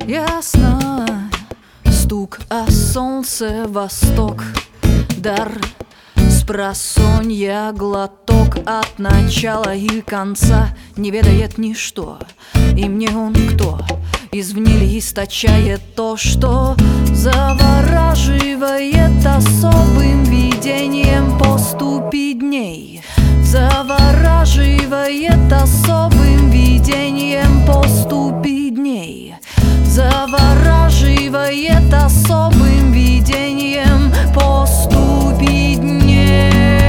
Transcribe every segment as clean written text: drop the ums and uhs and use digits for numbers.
Ясно, стук, а солнце восток, дар спросонья, глоток от начала и конца не ведает ничто. И мне он кто? Извне ли источает то, что завораживает особым видением поступи дней? Завораживает особым видением поступи дней. Завораживает особым видением поступи дней.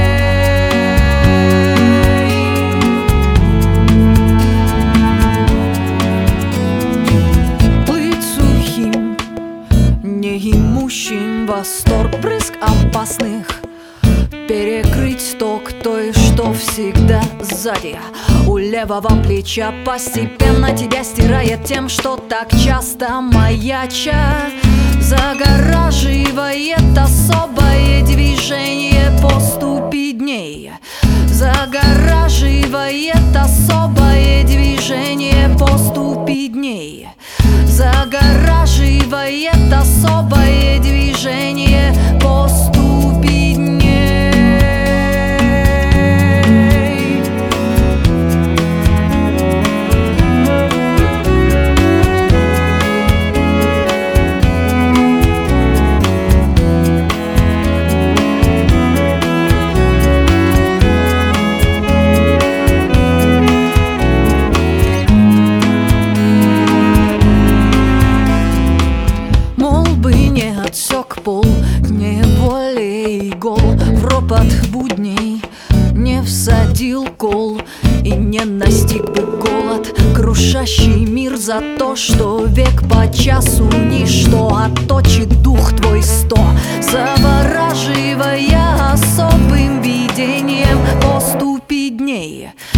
Плыть сухим, неимущим восторг, брызг опасных, перекрыть ток той, что всегда сзади, у левого плеча, постепенно тебя стирает тем, что так часто маяча. Загораживает особое движение поступи дней. Загораживает особое движение поступи дней. Загораживает особое движение поступи дней. Пол не более гол, в ропот будней не всадил кол и не настиг бы голод, крушащий мир за то, что век по часу ничто отточит дух твой 100, завораживая особым видением поступи дней.